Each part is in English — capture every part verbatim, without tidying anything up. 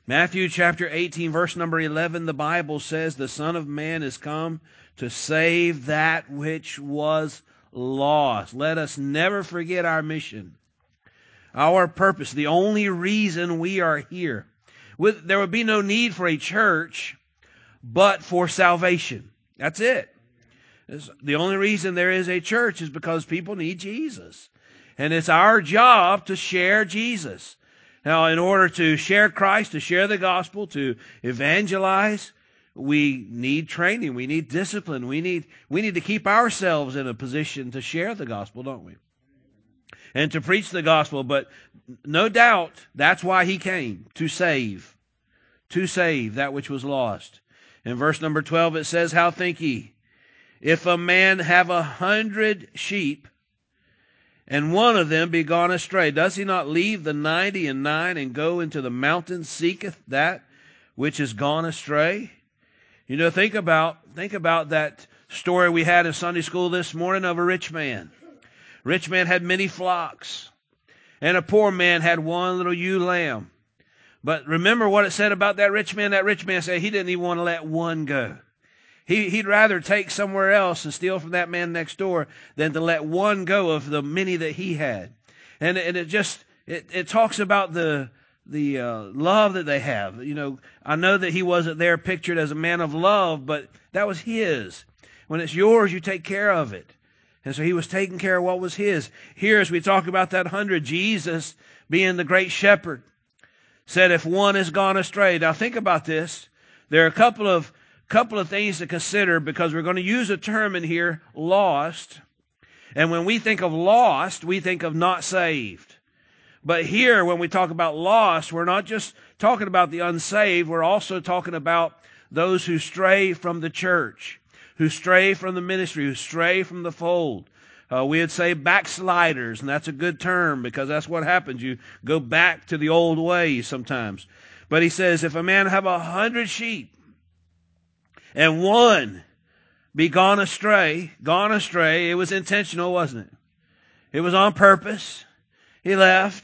Matthew chapter eighteen, verse number eleven, the Bible says, the Son of Man is come to save that which was lost. Let us never forget our mission, our purpose, the only reason we are here. With, there would be no need for a church but for salvation. That's it. It's, the only reason there is a church is because people need Jesus. And it's our job to share Jesus. Now, in order to share Christ, to share the gospel, to evangelize, we need training. We need discipline. We need, we need to keep ourselves in a position to share the gospel, don't we? And to preach the gospel. But no doubt that's why he came, to save, to save that which was lost. In verse number twelve it says, how think ye, if a man have a hundred sheep, and one of them be gone astray, does he not leave the ninety and nine and go into the mountains, seeketh that which is gone astray? You know, think about, think about that story we had in Sunday school this morning of a rich man. Rich man had many flocks, and a poor man had one little ewe lamb. But remember what it said about that rich man? That rich man said he didn't even want to let one go. He, he'd rather take somewhere else and steal from that man next door than to let one go of the many that he had. And, and it just, it, it talks about the, the uh, love that they have. You know, I know that he wasn't there pictured as a man of love, but that was his. When it's yours, you take care of it. And so he was taking care of what was his. Here, as we talk about that hundred, Jesus, being the great shepherd, said if one has gone astray. Now think about this. There are a couple of couple of things to consider, because we're going to use a term in here, lost. And when we think of lost, we think of not saved. But here, when we talk about lost, we're not just talking about the unsaved. We're also talking about those who stray from the church, who stray from the ministry, who stray from the fold. Uh, we would say backsliders, and that's a good term because that's what happens. You go back to the old ways sometimes. But he says, if a man have a hundred sheep, and one be gone astray, gone astray, it was intentional, wasn't it? It was on purpose. He left.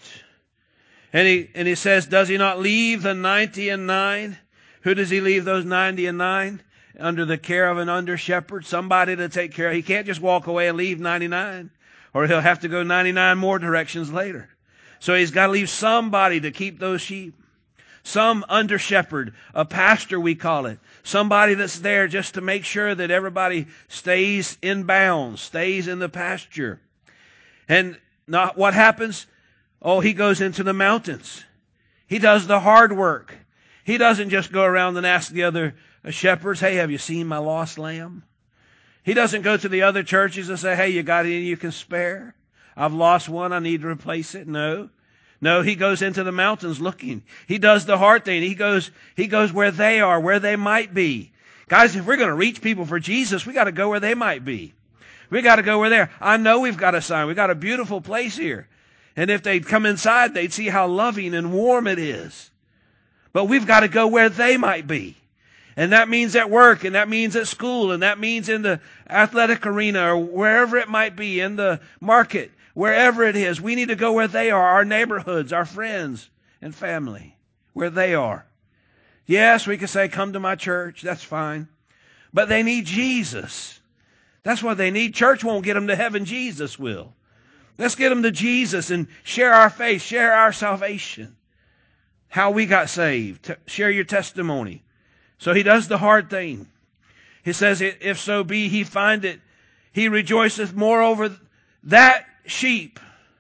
And he, and he says, does he not leave the ninety and nine? Who does he leave those ninety and nine? Under the care of an under shepherd, somebody to take care of. He can't just walk away and leave ninety-nine, or he'll have to go ninety-nine more directions later. So he's got to leave somebody to keep those sheep. Some under shepherd, a pastor we call it. Somebody that's there just to make sure that everybody stays in bounds, stays in the pasture. And not what happens? Oh, he goes into the mountains. He does the hard work. He doesn't just go around and ask the other shepherds, hey, have you seen my lost lamb? He doesn't go to the other churches and say, hey, you got any you can spare? I've lost one. I need to replace it. No. No, he goes into the mountains looking. He does the hard thing. He goes, he goes where they are, where they might be. Guys, if we're going to reach people for Jesus, we got to go where they might be. We got to go where they're. I know we've got a sign. We've got a beautiful place here. And if they'd come inside, they'd see how loving and warm it is. But we've got to go where they might be. And that means at work, and that means at school, and that means in the athletic arena, or wherever it might be, in the market, wherever it is. We need to go where they are, our neighborhoods, our friends and family, where they are. Yes, we can say, come to my church. That's fine. But they need Jesus. That's what they need. Church won't get them to heaven. Jesus will. Let's get them to Jesus and share our faith, share our salvation, how we got saved. Share your testimony. So he does the hard thing. He says, if so be he find it, he rejoiceth more over that sheep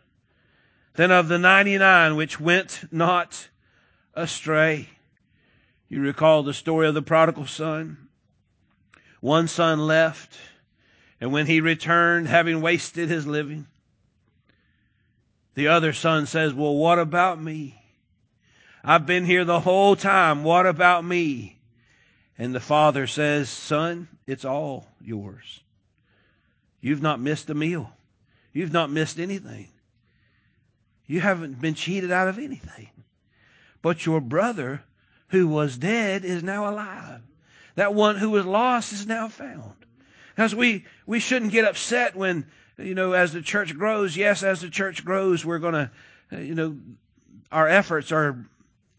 than of the ninety-nine which went not astray. You recall the story of the prodigal son. One son left, and when he returned, having wasted his living, the other son says, well, what about me? I've been here the whole time. What about me? And the father says, son, it's all yours. You've not missed a meal. You've not missed anything. You haven't been cheated out of anything. But your brother who was dead is now alive. That one who was lost is now found. Because we, we shouldn't get upset when, you know, as the church grows. Yes, as the church grows, we're going to, you know, our efforts are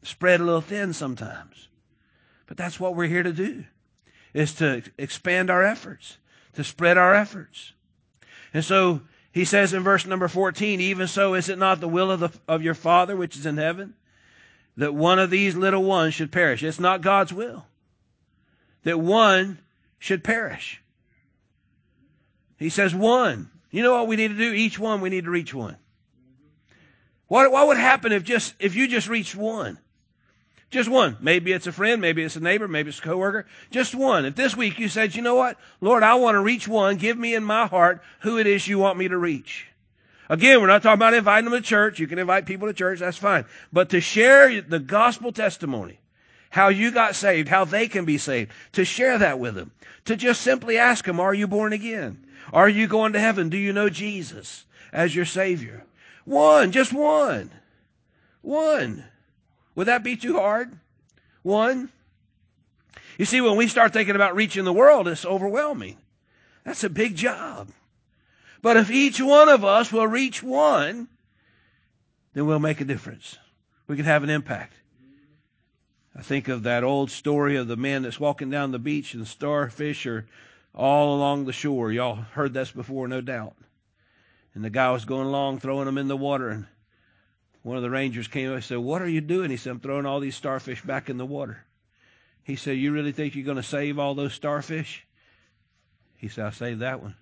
spread a little thin sometimes. But that's what we're here to do, is to expand our efforts, to spread our efforts. And so he says in verse number fourteen, even so is it not the will of, the, of your Father which is in heaven, that one of these little ones should perish. It's not God's will that one should perish. He says one. You know what we need to do? Each one, we need to reach one. What, what would happen if just if you just reached one? Just one. Maybe it's a friend, maybe it's a neighbor, maybe it's a coworker. Just one. If this week you said, you know what? Lord, I want to reach one. Give me in my heart who it is you want me to reach. Again, we're not talking about inviting them to church. You can invite people to church, that's fine. But to share the gospel testimony, how you got saved, how they can be saved, to share that with them. To just simply ask them, are you born again? Are you going to heaven? Do you know Jesus as your Savior? One, just one. One. Would that be too hard? One. You see, when we start thinking about reaching the world, it's overwhelming. That's a big job. But if each one of us will reach one, then we'll make a difference. We can have an impact. I think of that old story of the man that's walking down the beach and the starfish are all along the shore. Y'all heard this before, no doubt. And the guy was going along throwing them in the water, and one of the rangers came up and said, what are you doing? He said, I'm throwing all these starfish back in the water. He said, you really think you're going to save all those starfish? He said, I'll save that one.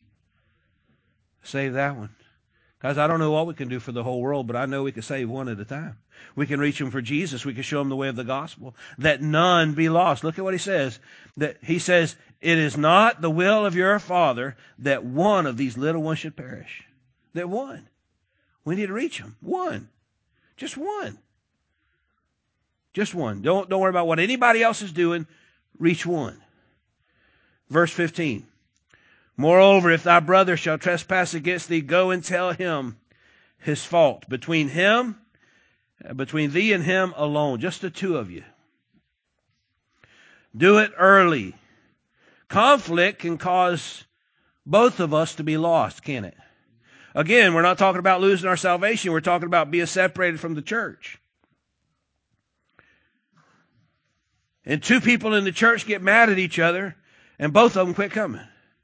Save that one. Guys, I don't know what we can do for the whole world, but I know we can save one at a time. We can reach them for Jesus. We can show them the way of the gospel, that none be lost. Look at what he says. That he says, it is not the will of your Father that one of these little ones should perish. That one. We need to reach them. One. Just one. Just one. Don't, don't worry about what anybody else is doing. Reach one. Verse fifteen. Moreover, if thy brother shall trespass against thee, go and tell him his fault between him, between thee and him alone, just the two of you. Do it early. Conflict can cause both of us to be lost, can't it? Again, we're not talking about losing our salvation. We're talking about being separated from the church. And two people in the church get mad at each other, and both of them quit coming.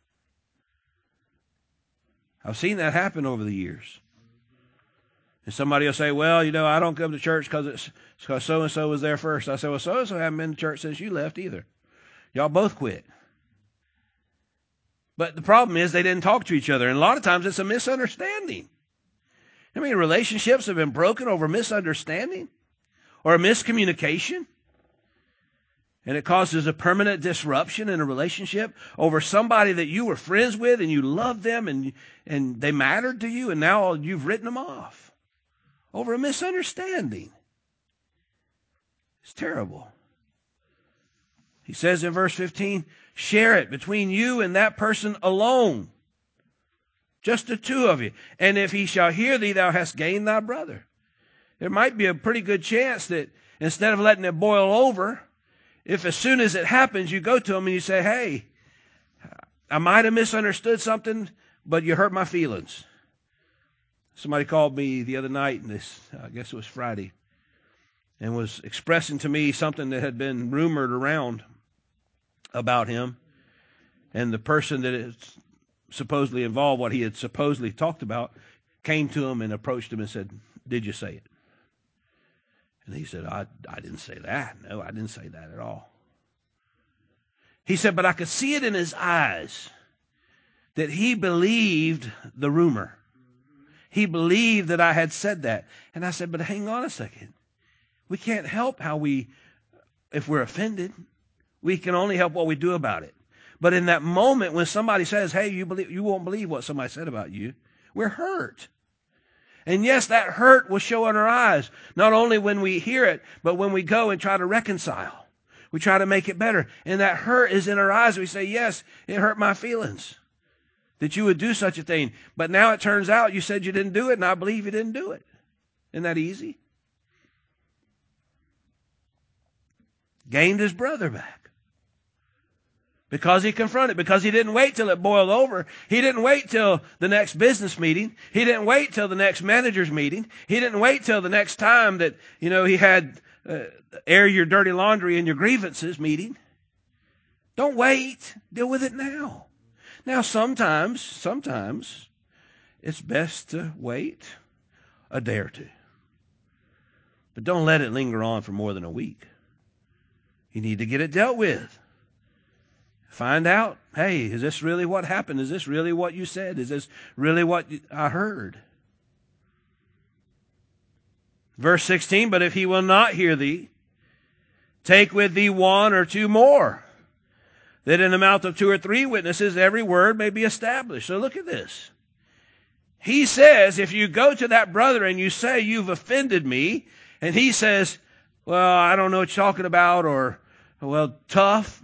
I've seen that happen over the years. And somebody will say, well, you know, I don't come to church because it's because so-and-so was there first. I say, well, so-and-so haven't been to church since you left either. Y'all both quit. But the problem is they didn't talk to each other. And a lot of times it's a misunderstanding. I mean, relationships have been broken over misunderstanding or a miscommunication. And it causes a permanent disruption in a relationship over somebody that you were friends with and you loved them and, and they mattered to you, and now you've written them off over a misunderstanding. It's terrible. He says in verse fifteen, share it between you and that person alone. Just the two of you. And if he shall hear thee, thou hast gained thy brother. There might be a pretty good chance that instead of letting it boil over, if as soon as it happens, you go to him and you say, hey, I might have misunderstood something, but you hurt my feelings. Somebody called me the other night, and this, I guess it was Friday, and was expressing to me something that had been rumored around about him. And the person that is supposedly involved, what he had supposedly talked about, came to him and approached him and said, did you say it? And he said, I, I didn't say that. No, I didn't say that at all. He said, but I could see it in his eyes that he believed the rumor. He believed that I had said that. And I said, but hang on a second. We can't help how we, if we're offended, we can only help what we do about it. But in that moment when somebody says, hey, you believe, you won't believe what somebody said about you, we're hurt. And yes, that hurt will show in our eyes, not only when we hear it, but when we go and try to reconcile. We try to make it better. And that hurt is in our eyes. We say, yes, it hurt my feelings that you would do such a thing. But now it turns out you said you didn't do it, and I believe you didn't do it. Isn't that easy? Gained his brother back. Because he confronted, because he didn't wait till it boiled over. He didn't wait till the next business meeting. He didn't wait till the next manager's meeting. He didn't wait till the next time that, you know, he had uh, air your dirty laundry and your grievances meeting. Don't wait. Deal with it now. Now, sometimes, sometimes it's best to wait a day or two. But don't let it linger on for more than a week. You need to get it dealt with. Find out, hey, is this really what happened? Is this really what you said? Is this really what I heard? Verse sixteen, but if he will not hear thee, take with thee one or two more, that in the mouth of two or three witnesses every word may be established. So look at this. He says, if you go to that brother and you say, you've offended me, and he says, well, I don't know what you're talking about, or, well, tough.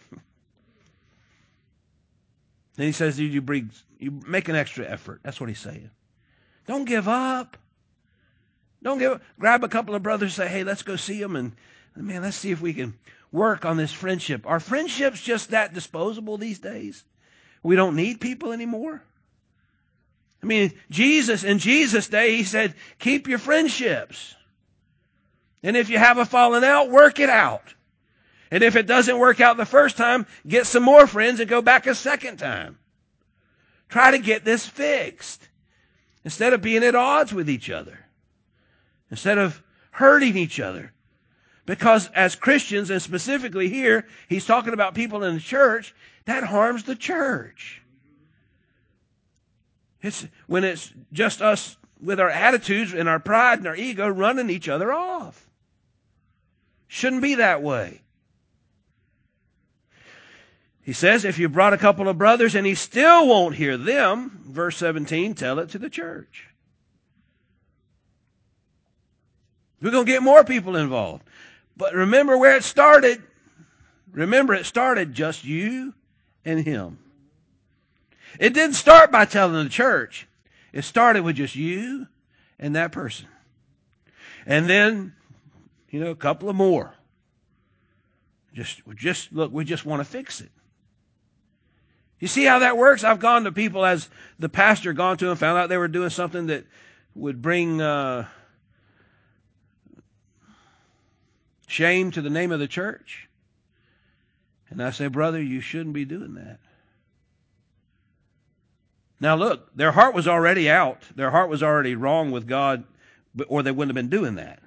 Then he says, you bring, you make an extra effort. That's what he's saying. Don't give up. Don't give up. Grab a couple of brothers and say, hey, let's go see them. And man, let's see if we can work on this friendship. Are friendships just that disposable these days? We don't need people anymore. I mean, Jesus, in Jesus' day, he said, keep your friendships. And if you have a falling out, work it out. And if it doesn't work out the first time, get some more friends and go back a second time. Try to get this fixed. Instead of being at odds with each other. Instead of hurting each other. Because as Christians, and specifically here, he's talking about people in the church, that harms the church. It's when it's just us with our attitudes and our pride and our ego running each other off. Shouldn't be that way. He says, if you brought a couple of brothers and he still won't hear them, verse seventeen, tell it to the church. We're going to get more people involved. But remember where it started. Remember, it started just you and him. It didn't start by telling the church. It started with just you and that person. And then, you know, a couple of more. Just, just look, we just want to fix it. You see how that works? I've gone to people as the pastor gone to them, found out they were doing something that would bring uh, shame to the name of the church. And I say, brother, you shouldn't be doing that. Now look, their heart was already out. Their heart was already wrong with God, or they wouldn't have been doing that.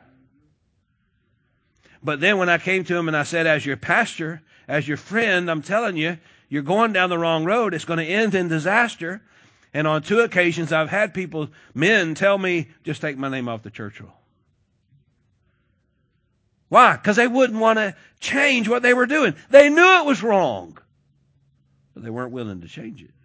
But then when I came to him and I said, as your pastor, as your friend, I'm telling you, you're going down the wrong road. It's going to end in disaster. And on two occasions, I've had people, men, tell me, just take my name off the church roll. Why? Because they wouldn't want to change what they were doing. They knew it was wrong, but they weren't willing to change it.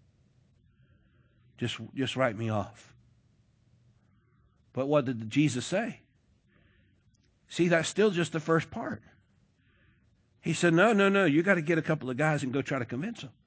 Just, just write me off. But what did Jesus say? See, that's still just the first part. He said, no, no, no, you got to get a couple of guys and go try to convince them.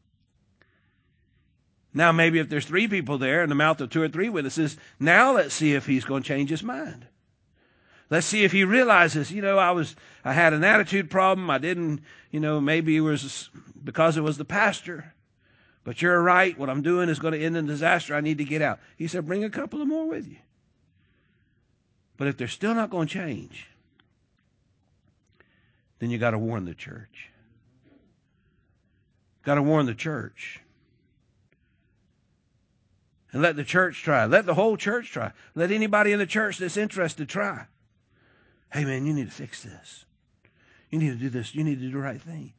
Now, maybe if there's three people there in the mouth of two or three witnesses, now let's see if he's going to change his mind. Let's see if he realizes, you know, I was, I had an attitude problem. I didn't, you know, maybe it was because it was the pastor. But you're right. What I'm doing is going to end in disaster. I need to get out. He said, bring a couple of more with you. But if they're still not going to change, then you got to warn the church. Got to warn the church. And let the church try. Let the whole church try. Let anybody in the church that's interested try. Hey man, you need to fix this. You need to do this. You need to do the right thing.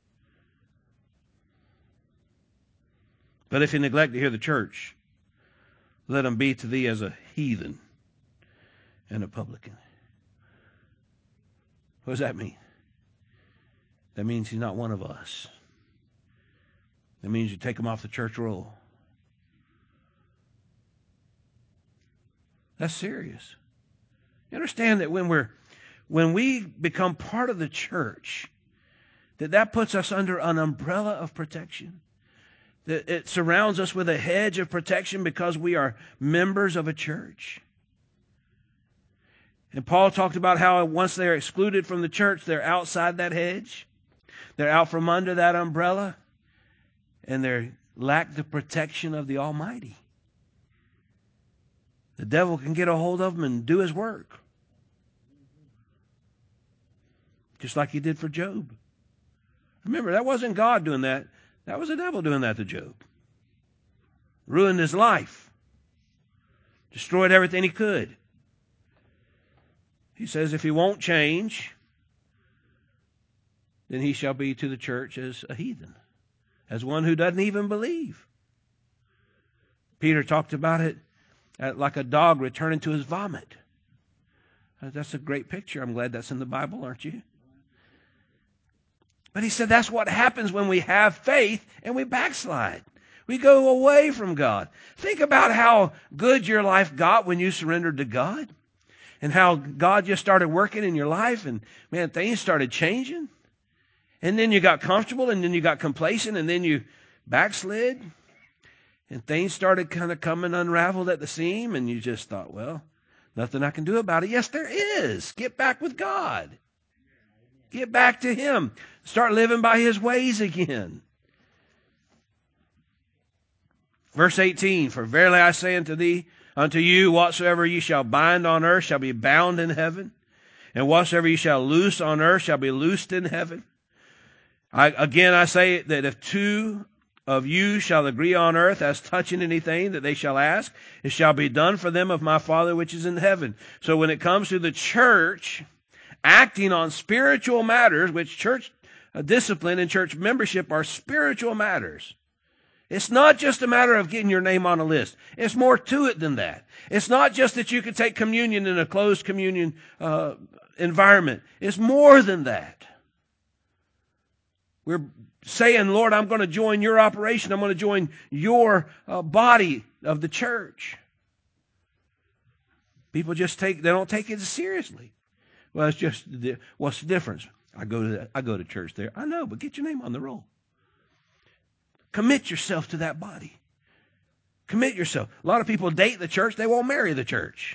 But if you neglect to hear the church, let him be to thee as a heathen and a publican. What does that mean? That means he's not one of us. That means you take him off the church roll. That's serious. You understand that when we're when we become part of the church, that that puts us under an umbrella of protection. That it surrounds us with a hedge of protection because we are members of a church. And Paul talked about how once they're excluded from the church, they're outside that hedge. They're out from under that umbrella, and they lack the protection of the Almighty. The devil can get a hold of them and do his work. Just like he did for Job. Remember, that wasn't God doing that. That was the devil doing that to Job. Ruined his life. Destroyed everything he could. He says if he won't change, then he shall be to the church as a heathen, as one who doesn't even believe. Peter talked about it like a dog returning to his vomit. That's a great picture. I'm glad that's in the Bible, aren't you? But he said that's what happens when we have faith and we backslide. We go away from God. Think about how good your life got when you surrendered to God, and how God just started working in your life, and man, things started changing. And then you got comfortable, and then you got complacent, and then you backslid, and things started kind of coming unraveled at the seam, and you just thought, well, nothing I can do about it. Yes, there is. Get back with God. Get back to Him. Start living by His ways again. Verse eighteen, for verily I say unto thee, unto you, whatsoever ye shall bind on earth shall be bound in heaven, and whatsoever ye shall loose on earth shall be loosed in heaven. I, again, I say that if two of you shall agree on earth as touching anything that they shall ask, it shall be done for them of my Father which is in heaven. So when it comes to the church acting on spiritual matters, which church discipline and church membership are spiritual matters. It's not just a matter of getting your name on a list. It's more to it than that. It's not just that you can take communion in a closed communion uh, environment. It's more than that. We're saying, Lord, I'm going to join your operation. I'm going to join your uh, body of the church. People just take, they don't take it seriously. Well, it's just, what's the difference? I go to, I go to church there. I know, but get your name on the roll. Commit yourself to that body. Commit yourself. A lot of people date the church. They won't marry the church.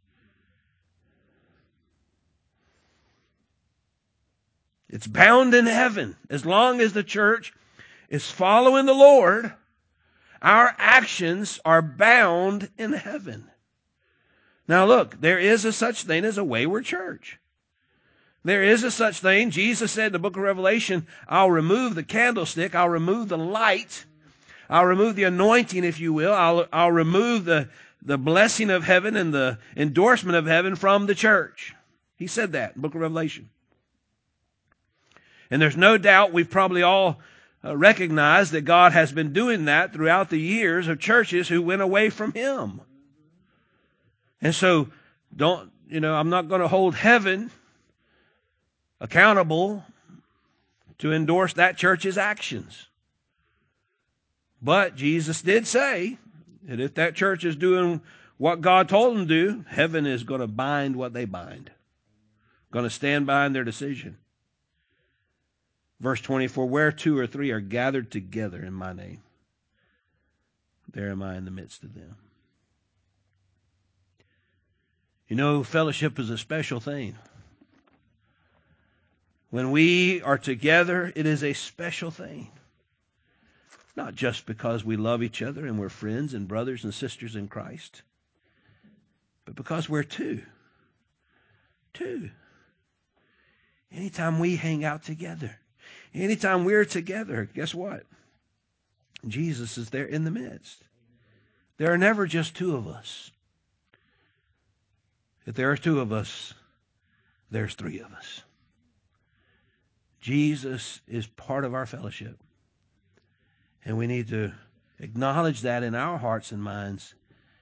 It's bound in heaven. As long as the church is following the Lord, our actions are bound in heaven. Now look, there is a such thing as a wayward church. There is a such thing. Jesus said in the book of Revelation, I'll remove the candlestick. I'll remove the light. I'll remove the anointing, if you will. I'll, I'll remove the, the blessing of heaven and the endorsement of heaven from the church. He said that in the book of Revelation. And there's no doubt we've probably all uh, recognized that God has been doing that throughout the years of churches who went away from Him. And so, don't, you know, I'm not going to hold heaven accountable to endorse that church's actions. But Jesus did say that if that church is doing what God told them to do, heaven is going to bind what they bind. Going to stand behind their decision. Verse twenty-four, where two or three are gathered together in my name, there am I in the midst of them. You know, fellowship is a special thing. When we are together, it is a special thing. Not just because we love each other and we're friends and brothers and sisters in Christ, but because we're two. Two. Anytime we hang out together, anytime we're together, guess what? Jesus is there in the midst. There are never just two of us. If there are two of us, there's three of us. Jesus is part of our fellowship. And we need to acknowledge that in our hearts and minds.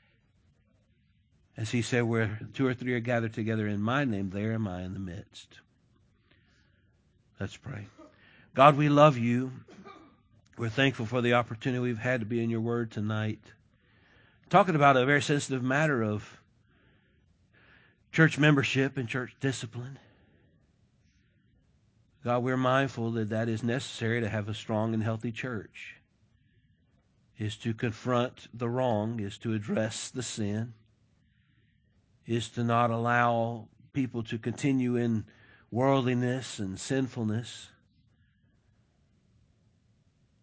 As He said, where two or three are gathered together in my name, there am I in the midst. Let's pray. God, we love you. We're thankful for the opportunity we've had to be in your word tonight. Talking about a very sensitive matter of church membership and church discipline. God, we're mindful that that is necessary to have a strong and healthy church. Is to confront the wrong, is to address the sin, is to not allow people to continue in worldliness and sinfulness.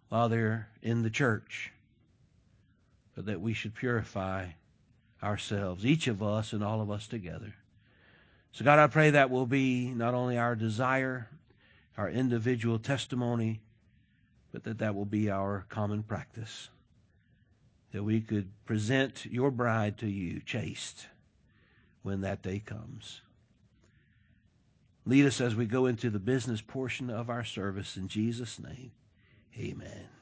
while they're in the church, but that we should purify ourselves, each of us and all of us together. So God, I pray that will be not only our desire, our individual testimony, but that that will be our common practice, that we could present your bride to you chaste when that day comes. Lead us as we go into the business portion of our service. In Jesus' name, amen.